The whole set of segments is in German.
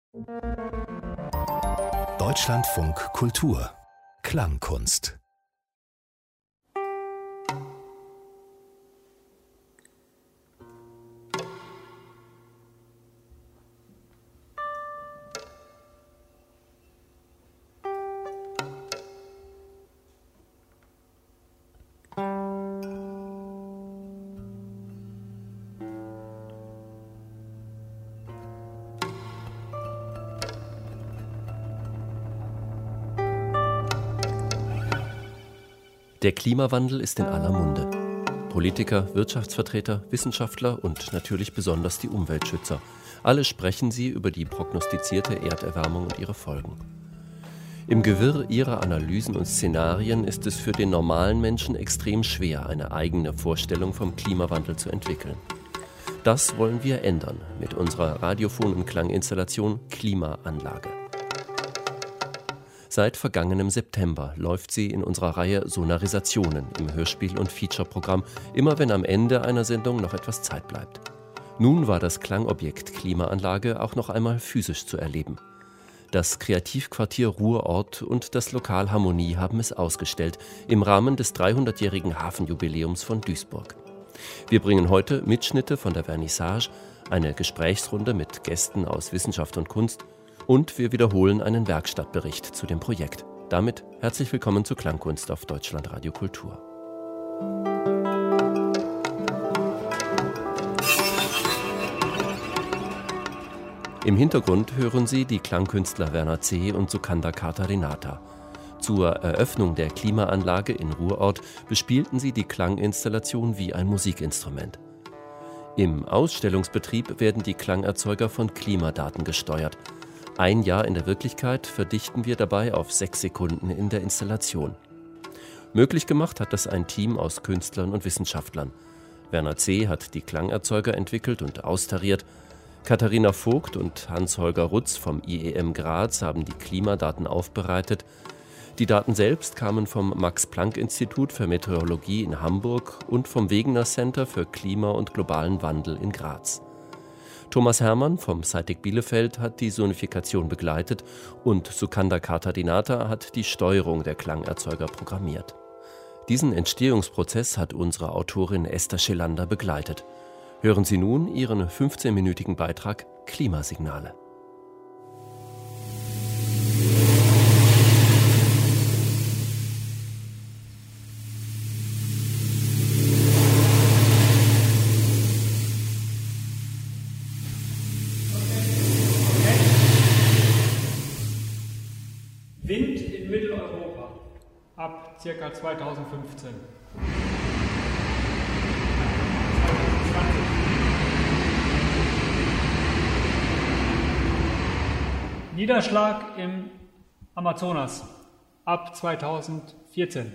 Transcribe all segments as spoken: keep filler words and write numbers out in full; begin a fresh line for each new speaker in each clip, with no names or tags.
Deutschlandfunk Kultur Klangkunst.
Der Klimawandel ist in aller Munde. Politiker, Wirtschaftsvertreter, Wissenschaftler und natürlich besonders die Umweltschützer. Alle sprechen sie über die prognostizierte Erderwärmung und ihre Folgen. Im Gewirr ihrer Analysen und Szenarien ist es für den normalen Menschen extrem schwer, eine eigene Vorstellung vom Klimawandel zu entwickeln. Das wollen wir ändern mit unserer radiophonen Klanginstallation Klimaanlage. Seit vergangenem September läuft sie in unserer Reihe Sonarisationen im Hörspiel- und Feature-Programm, immer wenn am Ende einer Sendung noch etwas Zeit bleibt. Nun war das Klangobjekt Klimaanlage auch noch einmal physisch zu erleben. Das Kreativquartier Ruhrort und das Lokal Harmonie haben es ausgestellt, im Rahmen des dreihundertjährigen Hafenjubiläums von Duisburg. Wir bringen heute Mitschnitte von der Vernissage, eine Gesprächsrunde mit Gästen aus Wissenschaft und Kunst, und wir wiederholen einen Werkstattbericht zu dem Projekt. Damit herzlich willkommen zu Klangkunst auf Deutschlandradio Kultur. Im Hintergrund hören Sie die Klangkünstler Werner C. und Sukanda Katharinata. Zur Eröffnung der Klimaanlage in Ruhrort bespielten sie die Klanginstallation wie ein Musikinstrument. Im Ausstellungsbetrieb werden die Klangerzeuger von Klimadaten gesteuert. Ein Jahr in der Wirklichkeit verdichten wir dabei auf sechs Sekunden in der Installation. Möglich gemacht hat das ein Team aus Künstlern und Wissenschaftlern. Werner C. hat die Klangerzeuger entwickelt und austariert. Katharina Vogt und Hans-Holger Rutz vom I E M Graz haben die Klimadaten aufbereitet. Die Daten selbst kamen vom Max-Planck-Institut für Meteorologie in Hamburg und vom Wegener Center für Klima und globalen Wandel in Graz. Thomas Hermann vom SciTech Bielefeld hat die Sonifikation begleitet und Sukanda Katharinata hat die Steuerung der Klangerzeuger programmiert. Diesen Entstehungsprozess hat unsere Autorin Esther Schelander begleitet. Hören Sie nun ihren fünfzehnminütigen Beitrag Klimasignale.
Wind in Mitteleuropa ab ca. zweitausendfünfzehn. Niederschlag im Amazonas ab zweitausendvierzehn.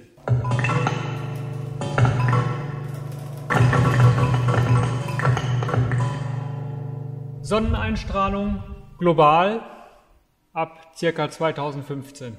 Sonneneinstrahlung global ab ca. zweitausendfünfzehn.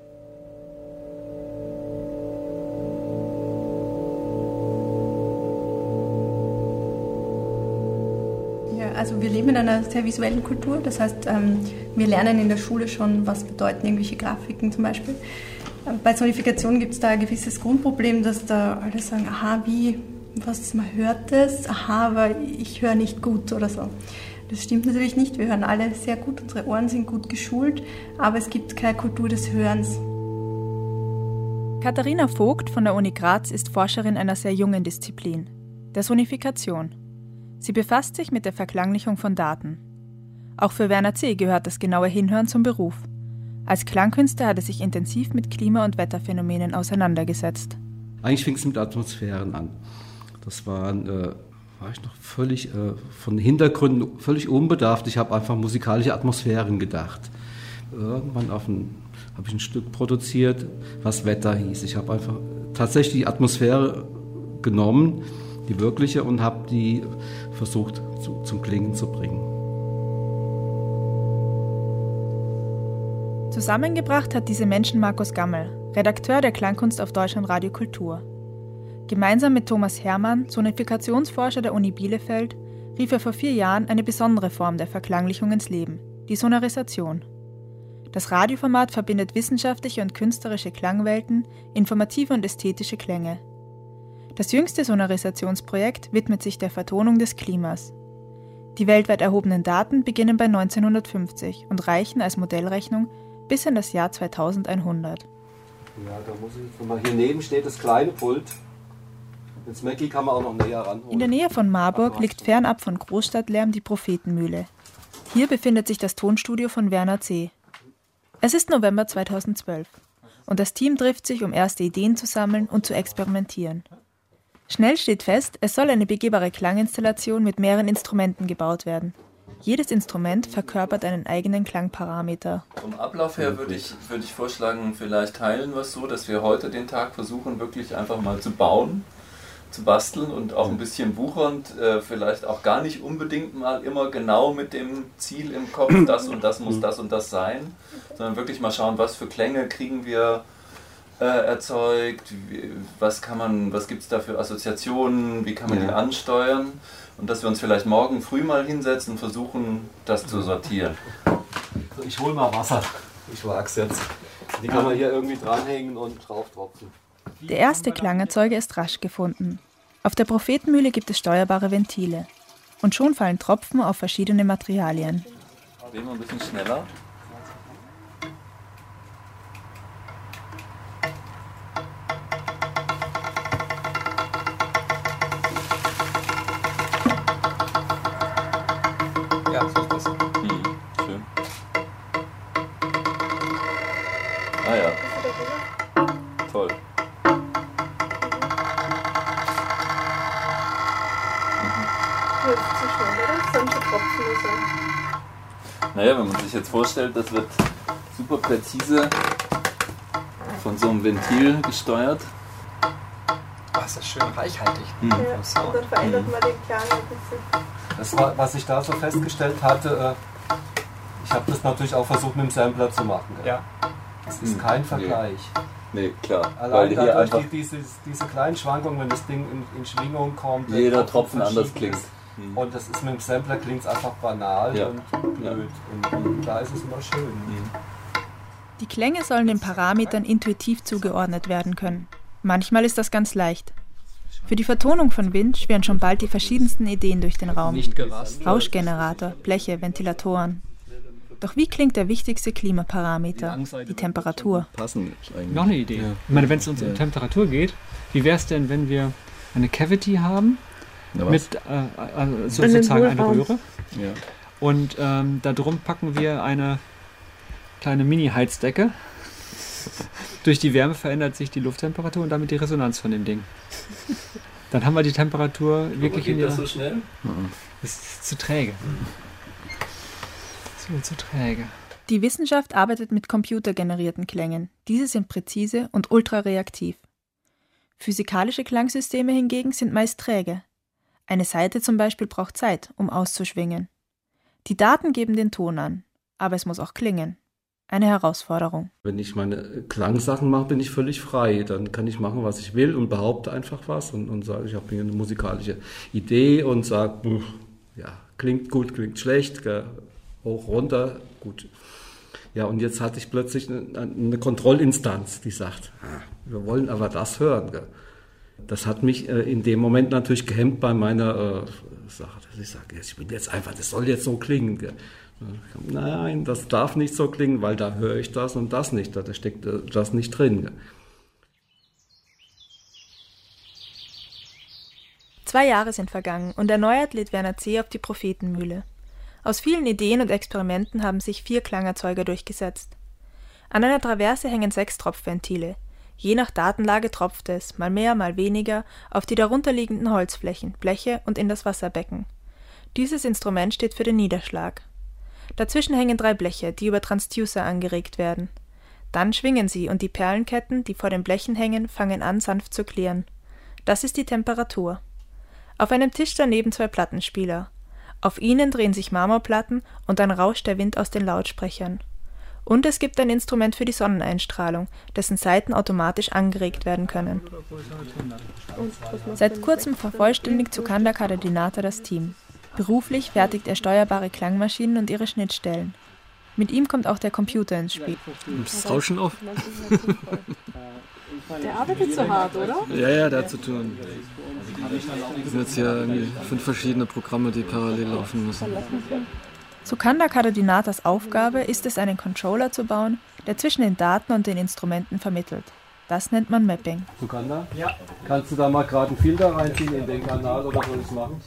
Ja, also wir leben in einer sehr visuellen Kultur. Das heißt, wir lernen in der Schule schon, was bedeuten irgendwelche Grafiken zum Beispiel. Bei Sonifikation gibt es da ein gewisses Grundproblem, dass da alle sagen, aha, wie, was, man hört es, aha, aber ich höre nicht gut oder so. Das stimmt natürlich nicht, wir hören alle sehr gut, unsere Ohren sind gut geschult, aber es gibt keine Kultur des Hörens.
Katharina Vogt von der Uni Graz ist Forscherin einer sehr jungen Disziplin, der Sonifikation. Sie befasst sich mit der Verklanglichung von Daten. Auch für Werner C. gehört das genaue Hinhören zum Beruf. Als Klangkünstler hat er sich intensiv mit Klima- und Wetterphänomenen auseinandergesetzt.
Eigentlich fing es mit Atmosphären an. Das waren... Äh war ich noch völlig äh, von Hintergründen völlig unbedarft. Ich habe einfach musikalische Atmosphären gedacht. Irgendwann habe ich ein Stück produziert, was Wetter hieß. Ich habe einfach tatsächlich die Atmosphäre genommen, die wirkliche, und habe die versucht zu, zum Klingen zu bringen.
Zusammengebracht hat diese Menschen Markus Gammel, Redakteur der Klangkunst auf Deutschlandradio Kultur. Gemeinsam mit Thomas Hermann, Sonifikationsforscher der Uni Bielefeld, rief er vor vier Jahren eine besondere Form der Verklanglichung ins Leben, die Sonorisation. Das Radioformat verbindet wissenschaftliche und künstlerische Klangwelten, informative und ästhetische Klänge. Das jüngste Sonorisationsprojekt widmet sich der Vertonung des Klimas. Die weltweit erhobenen Daten beginnen bei neunzehnhundertfünfzig und reichen als Modellrechnung bis in das Jahr zweitausendeinhundert.
Ja, da muss ich jetzt mal. Hier neben steht das kleine Pult. Den Smecki kann man auch noch näher ranholen.
In der Nähe von Marburg liegt fernab von Großstadtlärm die Prophetenmühle. Hier befindet sich das Tonstudio von Werner Zeh. Es ist November zweitausendzwölf und das Team trifft sich, um erste Ideen zu sammeln und zu experimentieren. Schnell steht fest, es soll eine begehbare Klanginstallation mit mehreren Instrumenten gebaut werden. Jedes Instrument verkörpert einen eigenen Klangparameter.
Vom Ablauf her würde ich, würde ich vorschlagen, vielleicht teilen wir es so, dass wir heute den Tag versuchen, wirklich einfach mal zu bauen, zu basteln und auch ein bisschen wuchernd, äh, vielleicht auch gar nicht unbedingt mal immer genau mit dem Ziel im Kopf, das und das muss das und das sein, sondern wirklich mal schauen, was für Klänge kriegen wir äh, erzeugt, wie, was kann man, was gibt es da für Assoziationen, wie kann man die ansteuern und dass wir uns vielleicht morgen früh mal hinsetzen und versuchen, das zu sortieren.
Ich hole mal Wasser. Ich wag's jetzt. Die kann man hier irgendwie dranhängen und drauf tropfen.
Der erste Klangerzeuger ist rasch gefunden. Auf der Prophetenmühle gibt es steuerbare Ventile. Und schon fallen Tropfen auf verschiedene Materialien.
Drehen wir ein bisschen schneller.
Ja, so ist das.
Hm, schön. Ah ja. Toll. Naja, wenn man sich jetzt vorstellt, das wird super präzise von so einem Ventil gesteuert.
Oh, ist das schön reichhaltig.
Hm.
Ja, und dann verändert man den Klang ein bisschen.
Das war, was ich da so festgestellt hatte, äh, ich habe das natürlich auch versucht mit dem Sampler zu machen. Gell?
Ja.
Das ist
Hm.
kein Vergleich.
Nee, klar.
Allein
Weil hier
dadurch
einfach
die, diese, diese kleinen Schwankungen, wenn das Ding in, in Schwingung kommt.
jeder Tropfen anders klingt.
Hm. Und das ist mit dem Sampler klingt es einfach banal
Ja.
und blöd.
Ja.
Und da ist es immer schön.
Hm.
Die Klänge sollen den Parametern intuitiv zugeordnet werden können. Manchmal ist das ganz leicht. Für die Vertonung von Wind schwirren schon bald die verschiedensten Ideen durch den Raum.
Nicht gerast.
Rauschgenerator, Bleche, Ventilatoren. Doch wie klingt der wichtigste Klimaparameter, die Temperatur?
Passend eigentlich.
Noch eine Idee.
Ja.
Ich meine, wenn es uns
Ja.
um Temperatur geht, wie wäre es denn, wenn wir eine Cavity haben,
Na, was?
mit äh, äh, so, sozusagen eine Röhre,
Ja.
und ähm, da drum packen wir eine kleine Mini-Heizdecke. Durch die Wärme verändert sich die Lufttemperatur und damit die Resonanz von dem Ding. Dann haben wir die Temperatur wirklich in
geht
ihrer...
das so schnell?
Das ist zu träge. Zu, zu träge.
Die Wissenschaft arbeitet mit computergenerierten Klängen. Diese sind präzise und ultrareaktiv. Physikalische Klangsysteme hingegen sind meist träge. Eine Saite zum Beispiel braucht Zeit, um auszuschwingen. Die Daten geben den Ton an, aber es muss auch klingen. Eine Herausforderung.
Wenn ich meine Klangsachen mache, bin ich völlig frei. Dann kann ich machen, was ich will und behaupte einfach was und, und sage, ich habe hier eine musikalische Idee und sage, ja, klingt gut, klingt schlecht, gell, hoch, runter, gut. Ja, und jetzt hatte ich plötzlich eine, eine Kontrollinstanz, die sagt, wir wollen aber das hören. Gell. Das hat mich äh, in dem Moment natürlich gehemmt bei meiner äh, Sache, dass ich sage, ich will jetzt einfach, das soll jetzt so klingen. Gell. Nein, das darf nicht so klingen, weil da höre ich das und das nicht, da steckt das nicht drin.
Zwei Jahre sind vergangen und erneuert lädt Werner Zeh auf die Prophetenmühle. Aus vielen Ideen und Experimenten haben sich vier Klangerzeuger durchgesetzt. An einer Traverse hängen sechs Tropfventile. Je nach Datenlage tropft es, mal mehr, mal weniger, auf die darunterliegenden Holzflächen, Bleche und in das Wasserbecken. Dieses Instrument steht für den Niederschlag. Dazwischen hängen drei Bleche, die über Transducer angeregt werden. Dann schwingen sie und die Perlenketten, die vor den Blechen hängen, fangen an, sanft zu klirren. Das ist die Temperatur. Auf einem Tisch daneben zwei Plattenspieler. Auf ihnen drehen sich Marmorplatten und dann rauscht der Wind aus den Lautsprechern. Und es gibt ein Instrument für die Sonneneinstrahlung, dessen Saiten automatisch angeregt werden können. Seit kurzem vervollständigt Sukhandar Karadinata das Team. Beruflich fertigt er steuerbare Klangmaschinen und ihre Schnittstellen. Mit ihm kommt auch der Computer ins Spiel.
Nimmst das Rauschen auf?
Der arbeitet so hart, oder?
Ja, ja, der hat zu tun. Das sind jetzt hier irgendwie fünf verschiedene Programme, die parallel laufen müssen.
Sukanda Karadinatas Aufgabe ist es, einen Controller zu bauen, der zwischen den Daten und den Instrumenten vermittelt. Das nennt man Mapping.
Sukanda? Ja. Kannst du da mal gerade einen Filter reinziehen in den Kanal oder soll ich es machen?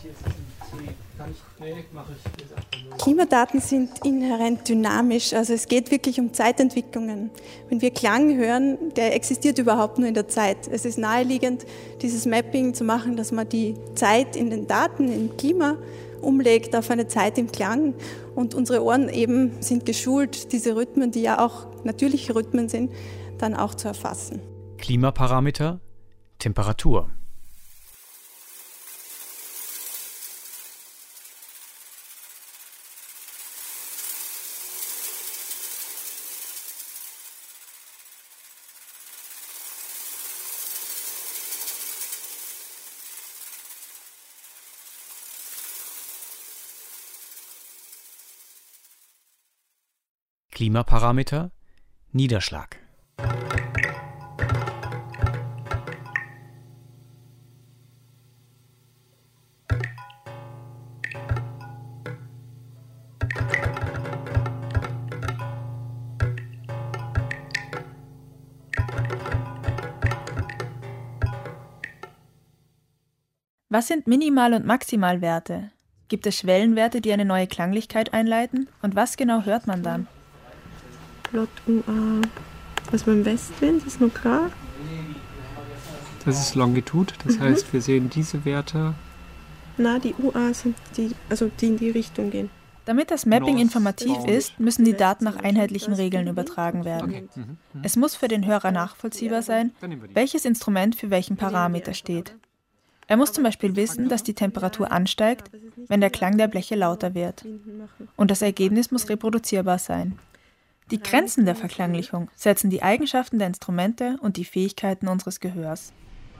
Klimadaten sind inhärent dynamisch, also es geht wirklich um Zeitentwicklungen. Wenn wir Klang hören, der existiert überhaupt nur in der Zeit. Es ist naheliegend, dieses Mapping zu machen, dass man die Zeit in den Daten, im Klima, umlegt auf eine Zeit im Klang. Und unsere Ohren eben sind geschult, diese Rhythmen, die ja auch natürliche Rhythmen sind, dann auch zu erfassen.
Klimaparameter, Temperatur. Klimaparameter, Niederschlag.
Was sind Minimal- und Maximalwerte? Gibt es Schwellenwerte, die eine neue Klanglichkeit einleiten? Und was genau hört man dann?
Plot U A. Was beim Westwind, ist nur klar.
Das ist Longitud, das mhm. heißt, wir sehen diese Werte.
Na, die U A sind die, also die in die Richtung gehen.
Damit das Mapping informativ ist, müssen die Daten nach einheitlichen Regeln übertragen werden.
Okay. Mhm. Mhm.
Es muss für den Hörer nachvollziehbar sein, welches Instrument für welchen Parameter steht. Er muss zum Beispiel wissen, dass die Temperatur ansteigt, wenn der Klang der Bleche lauter wird. Und das Ergebnis muss reproduzierbar sein. Die Grenzen der Verklanglichung setzen die Eigenschaften der Instrumente und die Fähigkeiten unseres Gehörs.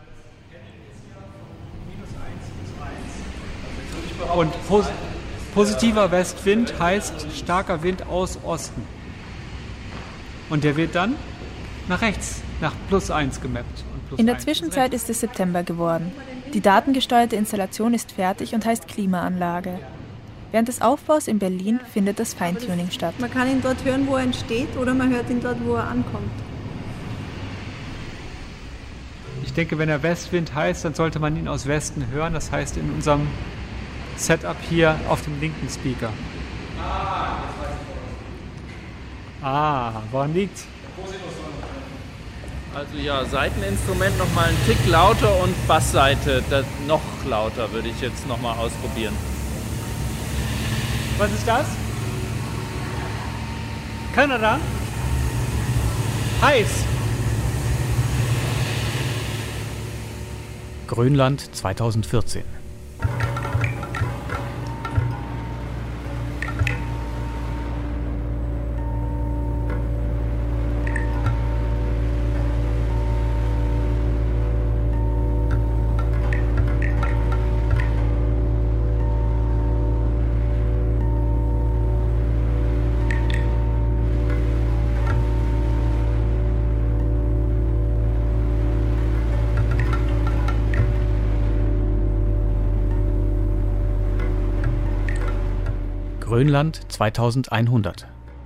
Und pos- positiver Westwind heißt starker Wind aus Osten. Und der wird dann nach rechts, nach plus eins gemappt. Und plus
In der
eins
Zwischenzeit ist es September geworden. Die datengesteuerte Installation ist fertig und heißt Klimaanlage. Während des Aufbaus in Berlin findet das Feintuning statt.
Man kann ihn dort hören, wo er entsteht, oder man hört ihn dort, wo er ankommt.
Ich denke, wenn er Westwind heißt, dann sollte man ihn aus Westen hören. Das heißt in unserem Setup hier auf dem linken Speaker. Ah, woran liegt's?
Also ja, Seiteninstrument nochmal einen Tick lauter und Bassseite das noch lauter würde ich jetzt nochmal ausprobieren.
Was ist das? Kanada? Heiß.
Grönland zweitausendvierzehn. Grönland zweitausendeinhundert.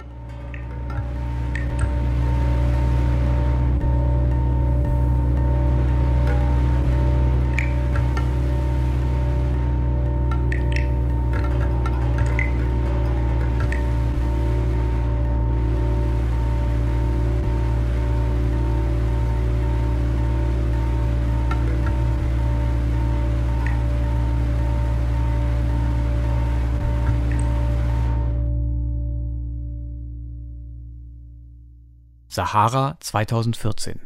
Sahara zweitausendvierzehn.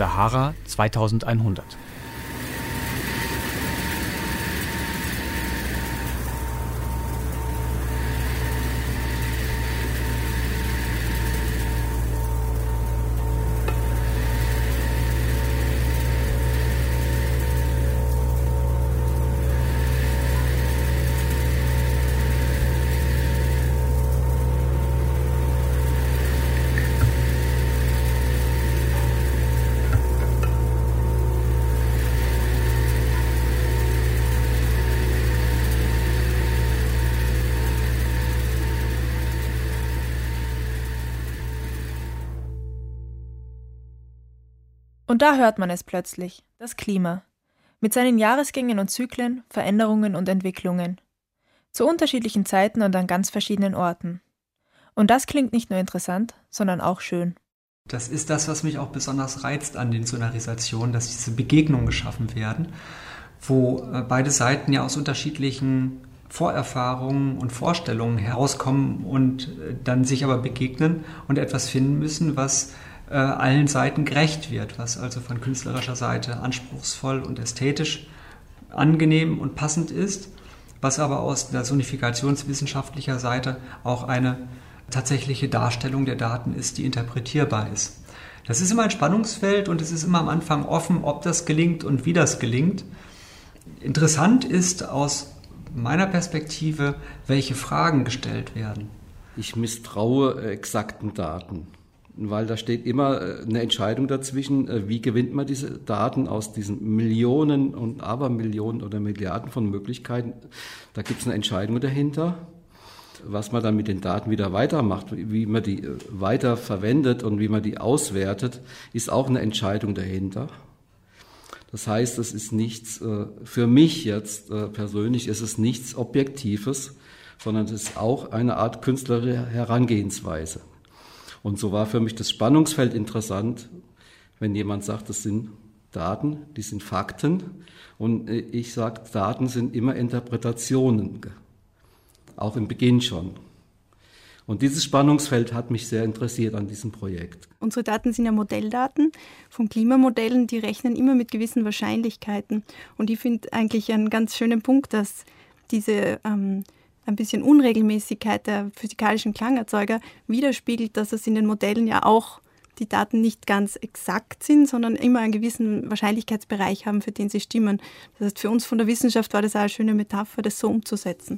Sahara zweitausendeinhundert.
Und da hört man es plötzlich, das Klima. Mit seinen Jahresgängen und Zyklen, Veränderungen und Entwicklungen. Zu unterschiedlichen Zeiten und an ganz verschiedenen Orten. Und das klingt nicht nur interessant, sondern auch schön.
Das ist das, was mich auch besonders reizt an den Sonarisationen, dass diese Begegnungen geschaffen werden, wo beide Seiten ja aus unterschiedlichen Vorerfahrungen und Vorstellungen herauskommen und dann sich aber begegnen und etwas finden müssen, was äh, allen Seiten gerecht wird, was also von künstlerischer Seite anspruchsvoll und ästhetisch angenehm und passend ist, was aber aus der sonifikationswissenschaftlicher Seite auch eine tatsächliche Darstellung der Daten ist, die interpretierbar ist. Das ist immer ein Spannungsfeld und es ist immer am Anfang offen, ob das gelingt und wie das gelingt. Interessant ist aus meiner Perspektive, welche Fragen gestellt werden.
Ich misstraue exakten Daten, weil da steht immer eine Entscheidung dazwischen, wie gewinnt man diese Daten aus diesen Millionen und Abermillionen oder Milliarden von Möglichkeiten. Da gibt es eine Entscheidung dahinter. Was man dann mit den Daten wieder weitermacht, wie man die weiter verwendet und wie man die auswertet, ist auch eine Entscheidung dahinter. Das heißt, es ist nichts, für mich jetzt persönlich ist es nichts Objektives, sondern es ist auch eine Art künstlerische Herangehensweise. Und so war für mich das Spannungsfeld interessant, wenn jemand sagt, das sind Daten, die sind Fakten. Und ich sage, Daten sind immer Interpretationen, auch im Beginn schon. Und dieses Spannungsfeld hat mich sehr interessiert an diesem Projekt.
Unsere Daten sind ja Modelldaten von Klimamodellen, die rechnen immer mit gewissen Wahrscheinlichkeiten. Und ich finde eigentlich einen ganz schönen Punkt, dass diese ähm, ein bisschen Unregelmäßigkeit der physikalischen Klangerzeuger widerspiegelt, dass es in den Modellen ja auch die Daten nicht ganz exakt sind, sondern immer einen gewissen Wahrscheinlichkeitsbereich haben, für den sie stimmen. Das heißt, für uns von der Wissenschaft war das auch eine schöne Metapher, das so umzusetzen.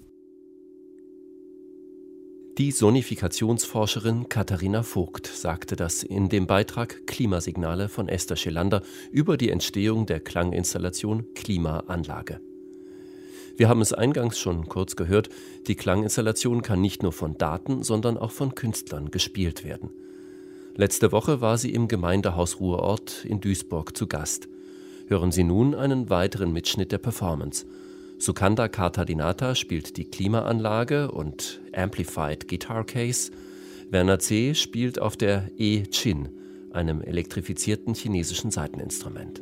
Die Sonifikationsforscherin Katharina Vogt sagte das in dem Beitrag Klimasignale von Esther Schelander über die Entstehung der Klanginstallation Klimaanlage. Wir haben es eingangs schon kurz gehört, die Klanginstallation kann nicht nur von Daten, sondern auch von Künstlern gespielt werden. Letzte Woche war sie im Gemeindehaus Ruhrort in Duisburg zu Gast. Hören Sie nun einen weiteren Mitschnitt der Performance. Sukanda Kartadinata spielt die Klimaanlage und Amplified Guitar Case. Werner C. spielt auf der E-Chin, einem elektrifizierten chinesischen Saiteninstrument.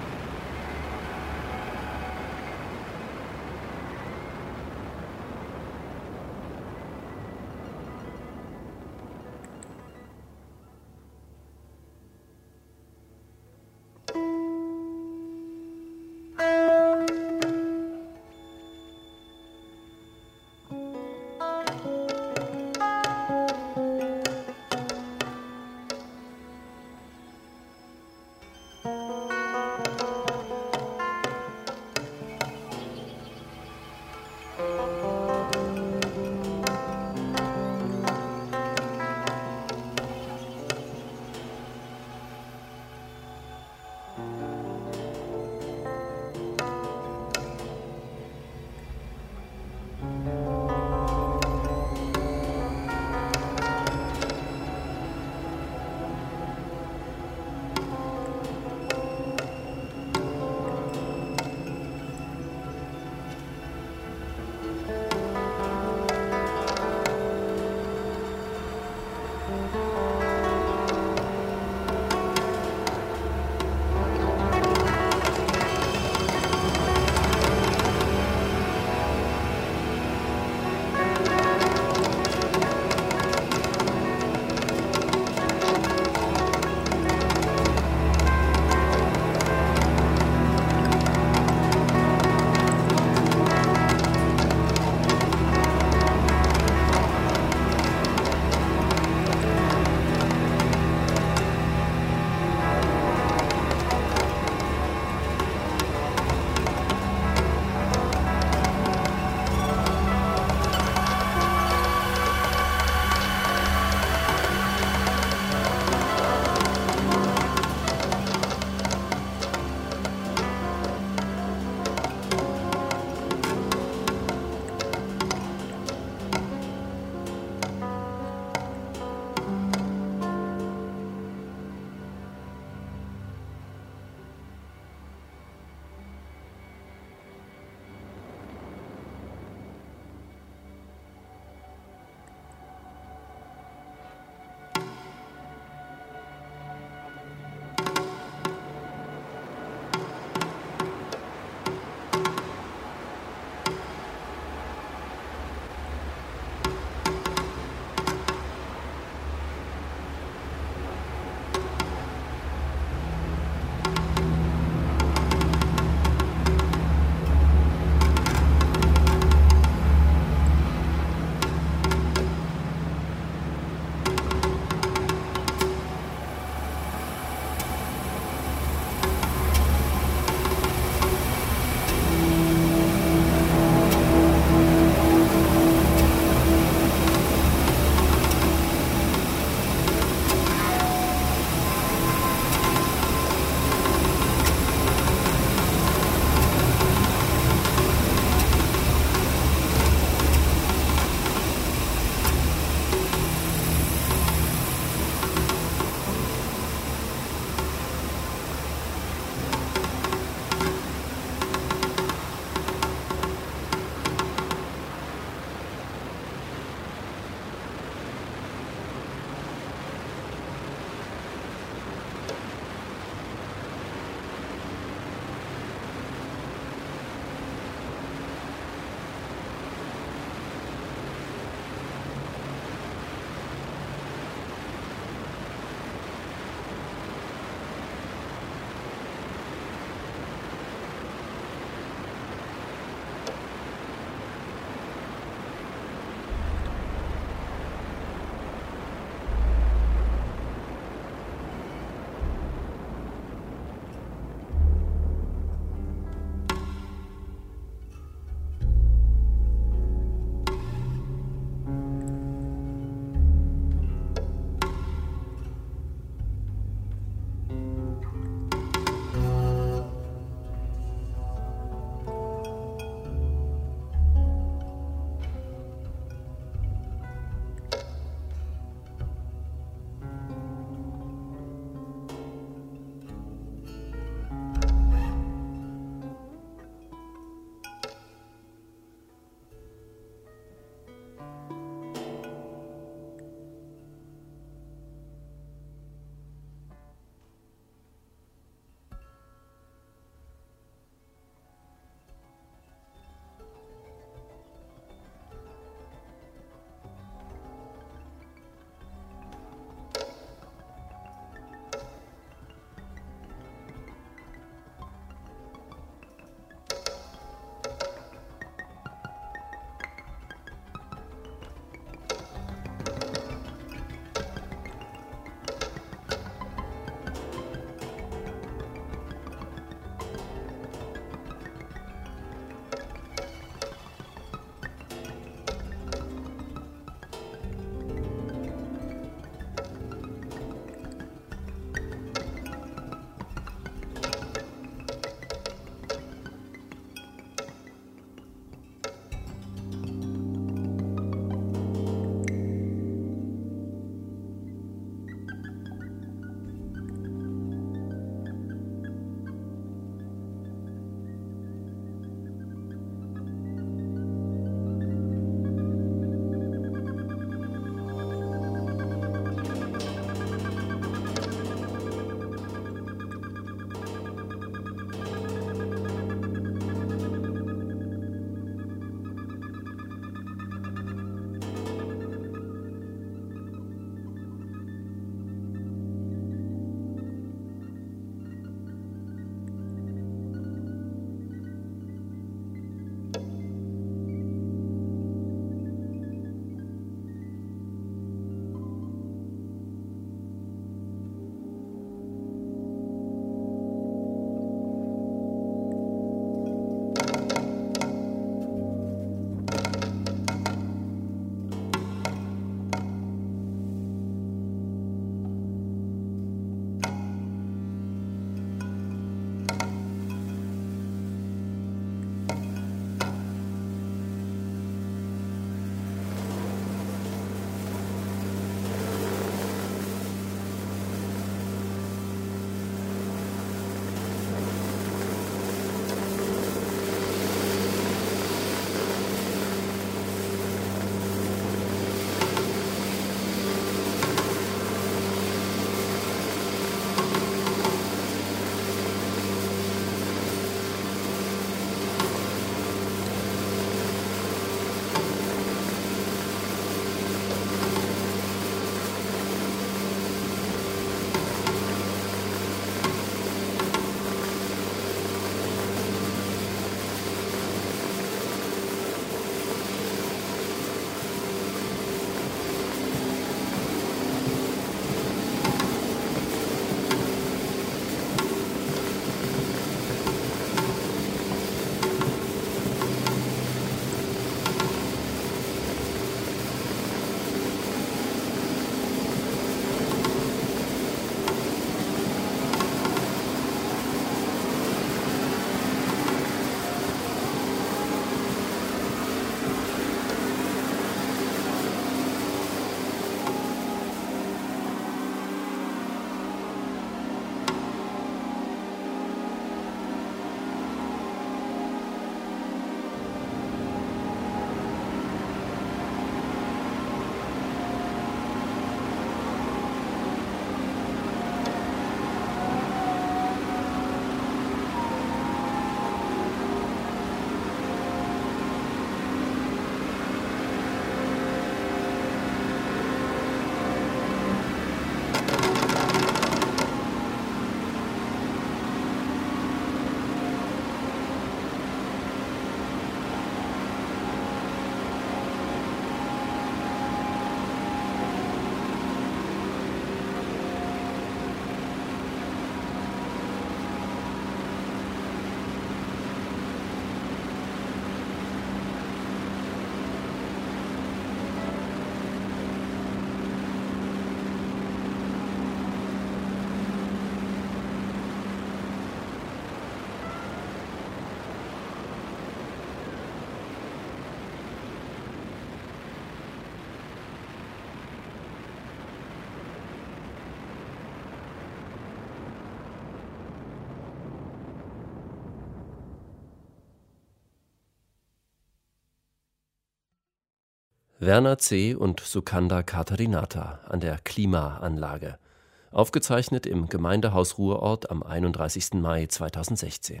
Werner C. und Sukanda Katarinata an der Klimaanlage. Aufgezeichnet im Gemeindehaus Ruhrort am einunddreißigsten Mai zweitausendsechzehn.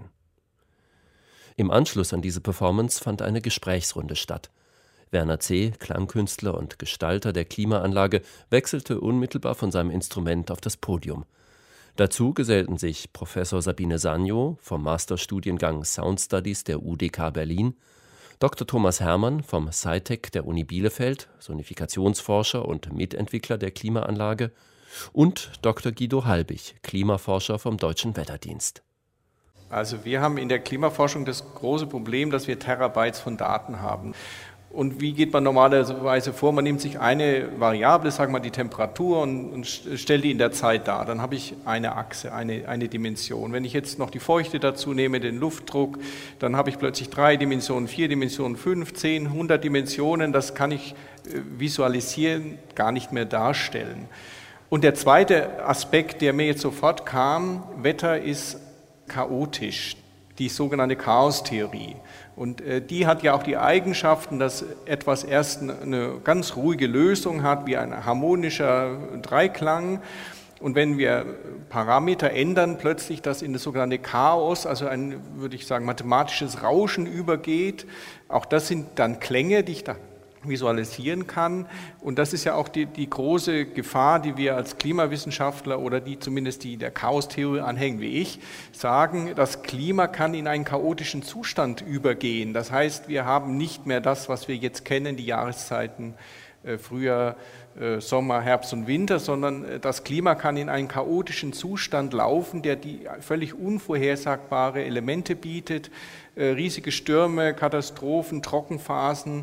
Im Anschluss an diese Performance fand eine Gesprächsrunde statt. Werner C., Klangkünstler und Gestalter der Klimaanlage, wechselte unmittelbar von seinem Instrument auf das Podium. Dazu gesellten sich Professor Sabine Sanjo vom Masterstudiengang Sound Studies der U D K Berlin, Doktor Thomas Hermann vom SciTech der Uni Bielefeld, Sonifikationsforscher und Mitentwickler der Klimaanlage, und Doktor Guido Halbig, Klimaforscher vom Deutschen Wetterdienst.
Also wir haben in der Klimaforschung das große Problem, dass wir Terabytes von Daten haben. Und wie geht man normalerweise vor? Man nimmt sich eine Variable, sagen wir die Temperatur, und, und stellt die in der Zeit dar. Dann habe ich eine Achse, eine, eine Dimension. Wenn ich jetzt noch die Feuchte dazu nehme, den Luftdruck, dann habe ich plötzlich drei Dimensionen, vier Dimensionen, fünf, zehn, hundert Dimensionen. Das kann ich visualisieren, gar nicht mehr darstellen. Und der zweite Aspekt, der mir jetzt sofort kam: Wetter ist chaotisch, die sogenannte Chaostheorie. Und äh, die hat ja auch die Eigenschaften, dass etwas erst eine ganz ruhige Lösung hat, wie ein harmonischer Dreiklang. Und wenn wir Parameter ändern, plötzlich das in das sogenannte Chaos, also ein, würde ich sagen, mathematisches Rauschen übergeht. Auch das sind dann Klänge, die ich da visualisieren kann. Und das ist ja auch die, die große Gefahr, die wir als Klimawissenschaftler oder die zumindest die der Chaostheorie anhängen wie ich, sagen, das Klima kann in einen chaotischen Zustand übergehen. Das heißt, wir haben nicht mehr das, was wir jetzt kennen, die Jahreszeiten äh, Frühjahr, äh, Sommer, Herbst und Winter, sondern äh, das Klima kann in einen chaotischen Zustand laufen, der die völlig unvorhersagbare Elemente bietet, äh, riesige Stürme, Katastrophen, Trockenphasen.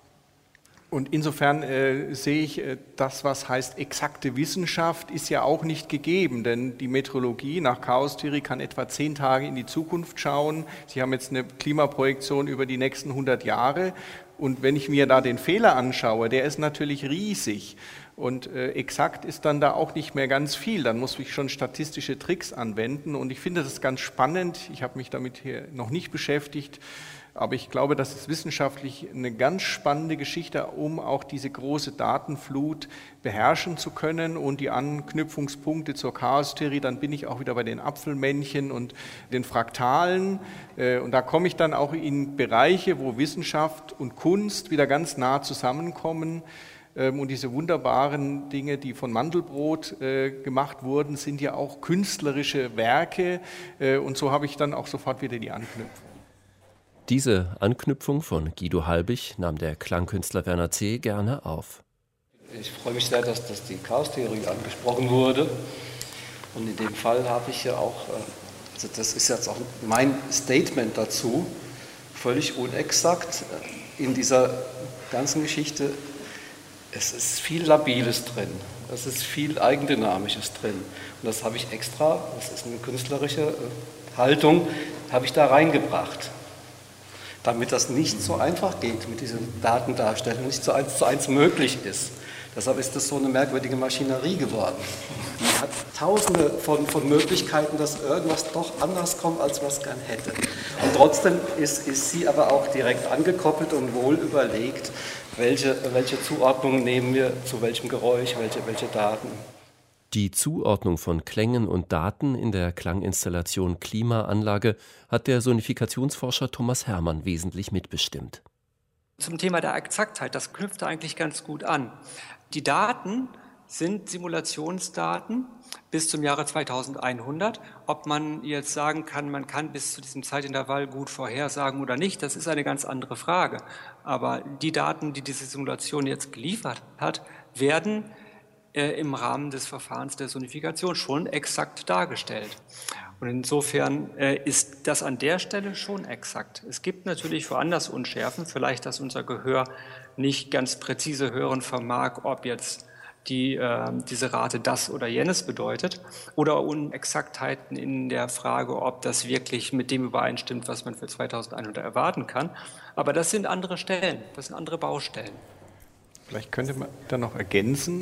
Und insofern äh, sehe ich, äh, das, was heißt exakte Wissenschaft, ist ja auch nicht gegeben, denn die Meteorologie nach Chaostheorie kann etwa zehn Tage in die Zukunft schauen. Sie haben jetzt eine Klimaprojektion über die nächsten hundert Jahre, und wenn ich mir da den Fehler anschaue, der ist natürlich riesig, und äh, exakt ist dann da auch nicht mehr ganz viel. Dann muss ich schon statistische Tricks anwenden, und ich finde das ganz spannend. Ich habe mich damit hier noch nicht beschäftigt, aber ich glaube, das ist wissenschaftlich eine ganz spannende Geschichte, um auch diese große Datenflut beherrschen zu können und die Anknüpfungspunkte zur Chaostheorie. Dann bin ich auch wieder bei den Apfelmännchen und den Fraktalen, und da komme ich dann auch in Bereiche, wo Wissenschaft und Kunst wieder ganz nah zusammenkommen. Und diese wunderbaren Dinge, die von Mandelbrot gemacht wurden, sind ja auch künstlerische Werke, und so habe ich dann auch sofort wieder die Anknüpfung.
Diese Anknüpfung von Guido Halbig nahm der Klangkünstler Werner C. gerne auf.
Ich freue mich sehr, dass, dass die Chaostheorie angesprochen wurde. Und in dem Fall habe ich ja auch, also das ist jetzt auch mein Statement dazu, völlig unexakt in dieser ganzen Geschichte. Es ist viel Labiles drin, es ist viel Eigendynamisches drin. Und das habe ich extra, das ist eine künstlerische Haltung, habe ich da reingebracht. Damit das nicht so einfach geht mit diesen Datendarstellungen, nicht so eins zu eins möglich ist. Deshalb ist das so eine merkwürdige Maschinerie geworden. Die hat tausende von, von Möglichkeiten, dass irgendwas doch anders kommt, als was gern hätte. Und trotzdem ist, ist sie aber auch direkt angekoppelt und wohl überlegt, welche, welche Zuordnung nehmen wir zu welchem Geräusch, welche, welche Daten.
Die Zuordnung von Klängen und Daten in der Klanginstallation Klimaanlage hat der Sonifikationsforscher Thomas Hermann wesentlich mitbestimmt.
Zum Thema der Exaktheit, das knüpft eigentlich ganz gut an. Die Daten sind Simulationsdaten bis zum Jahre zweitausendeinhundert. Ob man jetzt sagen kann, man kann bis zu diesem Zeitintervall gut vorhersagen oder nicht, das ist eine ganz andere Frage. Aber die Daten, die diese Simulation jetzt geliefert hat, werden im Rahmen des Verfahrens der Sonifikation schon exakt dargestellt. Und insofern äh, ist das an der Stelle schon exakt. Es gibt natürlich woanders Unschärfen, vielleicht, dass unser Gehör nicht ganz präzise hören vermag, ob jetzt die, äh, diese Rate das oder jenes bedeutet, oder Unexaktheiten in der Frage, ob das wirklich mit dem übereinstimmt, was man für zweitausendeinhundert erwarten kann. Aber das sind andere Stellen, das sind andere Baustellen.
Vielleicht könnte man da noch ergänzen,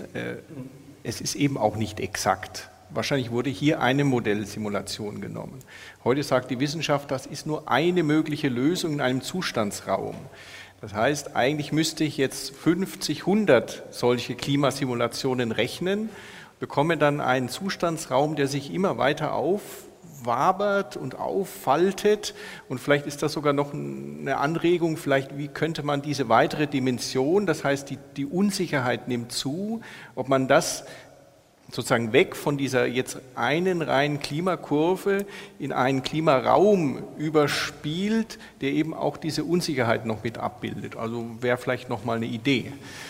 es ist eben auch nicht exakt. Wahrscheinlich wurde hier eine Modellsimulation genommen. Heute sagt die Wissenschaft, das ist nur eine mögliche Lösung in einem Zustandsraum. Das heißt, eigentlich müsste ich jetzt fünfzig, hundert solche Klimasimulationen rechnen, bekomme dann einen Zustandsraum, der sich immer weiter aufwabert und auffaltet. Und vielleicht ist das sogar noch eine Anregung, vielleicht wie könnte man diese weitere Dimension, das heißt die, die Unsicherheit nimmt zu, ob man das sozusagen weg von dieser jetzt einen reinen Klimakurve in einen Klimaraum überspielt, der eben auch diese Unsicherheit noch mit abbildet. Also wäre vielleicht nochmal eine Idee.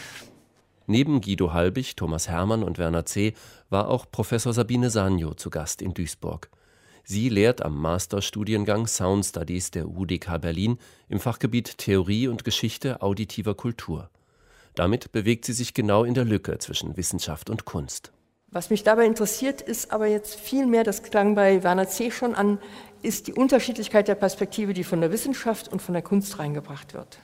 Neben Guido Halbig, Thomas Hermann und Werner Zeh war auch Professor Sabine Sanyo zu Gast in Duisburg. Sie lehrt am Masterstudiengang Sound Studies der U D K Berlin im Fachgebiet Theorie und Geschichte auditiver Kultur. Damit bewegt sie sich genau in der Lücke zwischen Wissenschaft und Kunst.
Was mich dabei interessiert, ist aber jetzt viel mehr, das klang bei Werner Zeh schon an, ist die Unterschiedlichkeit der Perspektive, die von der Wissenschaft und von der Kunst reingebracht wird.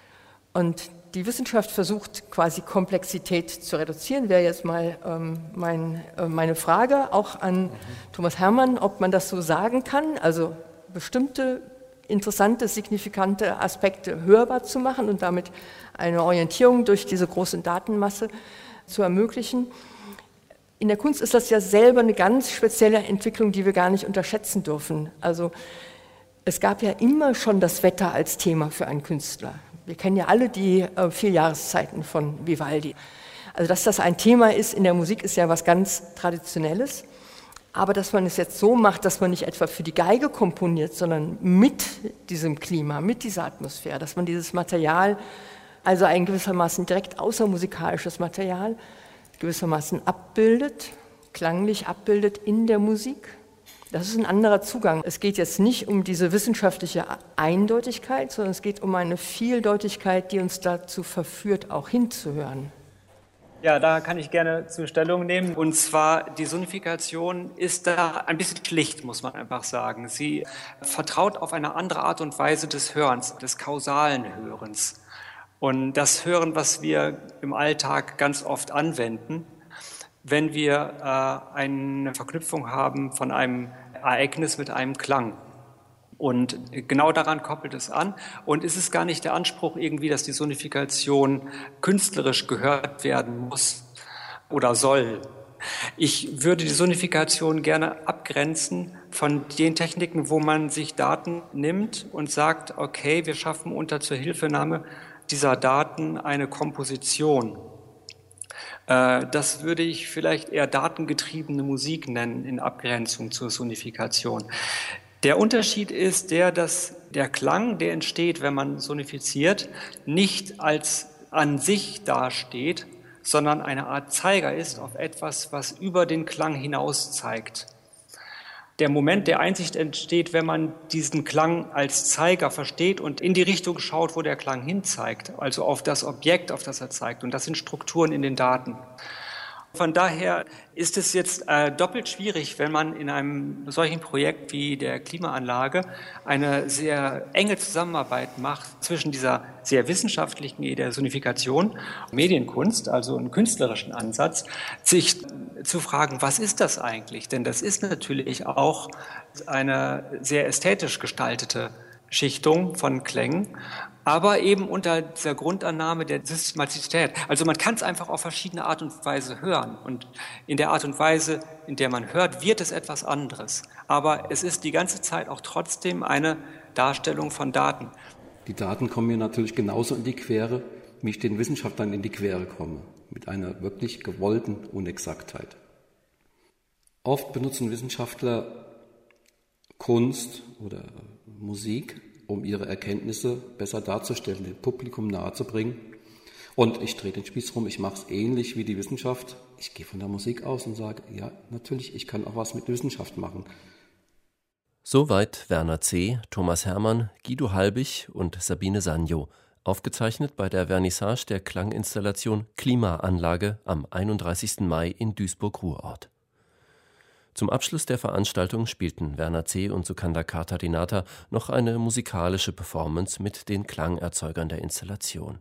Und die Wissenschaft versucht quasi Komplexität zu reduzieren, wäre jetzt mal ähm, mein, äh, meine Frage, auch an Thomas Hermann, ob man das so sagen kann, also bestimmte interessante, signifikante Aspekte hörbar zu machen und damit eine Orientierung durch diese große Datenmasse zu ermöglichen. In der Kunst ist das ja selber eine ganz spezielle Entwicklung, die wir gar nicht unterschätzen dürfen. Also es gab ja immer schon das Wetter als Thema für einen Künstler. Wir kennen ja alle die äh, vier Jahreszeiten von Vivaldi. Also dass das ein Thema ist in der Musik, ist ja was ganz Traditionelles. Aber dass man es jetzt so macht, dass man nicht etwa für die Geige komponiert, sondern mit diesem Klima, mit dieser Atmosphäre, dass man dieses Material, also ein gewissermaßen direkt außermusikalisches Material, gewissermaßen abbildet, klanglich abbildet in der Musik. Das ist ein anderer Zugang. Es geht jetzt nicht um diese wissenschaftliche Eindeutigkeit, sondern es geht um eine Vieldeutigkeit, die uns dazu verführt, auch hinzuhören.
Ja, da kann ich gerne zur Stellung nehmen. Und zwar, die Sonifikation ist da ein bisschen schlicht, muss man einfach sagen. Sie vertraut auf eine andere Art und Weise des Hörens, des kausalen Hörens. Und das Hören, was wir im Alltag ganz oft anwenden, wenn wir äh, eine Verknüpfung haben von einem Ereignis mit einem Klang. Und genau daran koppelt es an. Und es ist gar nicht der Anspruch irgendwie, dass die Sonifikation künstlerisch gehört werden muss oder soll. Ich würde die Sonifikation gerne abgrenzen von den Techniken, wo man sich Daten nimmt und sagt, okay, wir schaffen unter Zuhilfenahme dieser Daten eine Komposition. Das würde ich vielleicht eher datengetriebene Musik nennen, in Abgrenzung zur Sonifikation. Der Unterschied ist der, dass der Klang, der entsteht, wenn man sonifiziert, nicht als an sich dasteht, sondern eine Art Zeiger ist auf etwas, was über den Klang hinaus zeigt. Der Moment der Einsicht entsteht, wenn man diesen Klang als Zeiger versteht und in die Richtung schaut, wo der Klang hinzeigt, also auf das Objekt, auf das er zeigt. Und das sind Strukturen in den Daten. Von daher ist es jetzt äh, doppelt schwierig, wenn man in einem solchen Projekt wie der Klimaanlage eine sehr enge Zusammenarbeit macht zwischen dieser sehr wissenschaftlichen Idee der Sonifikation, Medienkunst, also einen künstlerischen Ansatz, sich zu fragen, was ist das eigentlich? Denn das ist natürlich auch eine sehr ästhetisch gestaltete Schichtung von Klängen, aber eben unter dieser Grundannahme der Systematizität. Also man kann es einfach auf verschiedene Art und Weise hören und in der Art und Weise, in der man hört, wird es etwas anderes. Aber es ist die ganze Zeit auch trotzdem eine Darstellung von Daten.
Die Daten kommen mir natürlich genauso in die Quere, wie ich den Wissenschaftlern in die Quere komme, mit einer wirklich gewollten Unexaktheit. Oft benutzen Wissenschaftler Kunst oder Musik, um ihre Erkenntnisse besser darzustellen, dem Publikum nahezubringen. Und ich drehe den Spieß rum, ich mache es ähnlich wie die Wissenschaft. Ich gehe von der Musik aus und sage, ja, natürlich, ich kann auch was mit Wissenschaft machen.
Soweit Werner Zeh, Thomas Hermann, Guido Halbig und Sabine Sanyo, aufgezeichnet bei der Vernissage der Klanginstallation Klimaanlage am einunddreißigsten Mai in Duisburg-Ruhrort. Zum Abschluss der Veranstaltung spielten Werner Zeh und Sukanda Katharinata noch eine musikalische Performance mit den Klangerzeugern der Installation.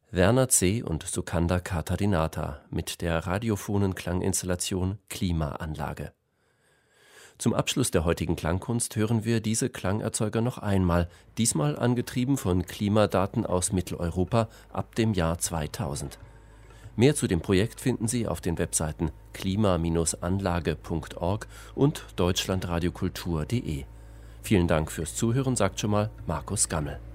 Werner C. und Sukanda Katarinata mit der radiophonen Klanginstallation Klimaanlage. Zum Abschluss der heutigen Klangkunst hören wir diese Klangerzeuger noch einmal, diesmal angetrieben von Klimadaten aus Mitteleuropa ab dem Jahr zweitausend. Mehr zu dem Projekt finden Sie auf den Webseiten klima Bindestrich anlage Punkt org und deutschlandradiokultur Punkt de. Vielen Dank fürs Zuhören, sagt schon mal Markus Gammel.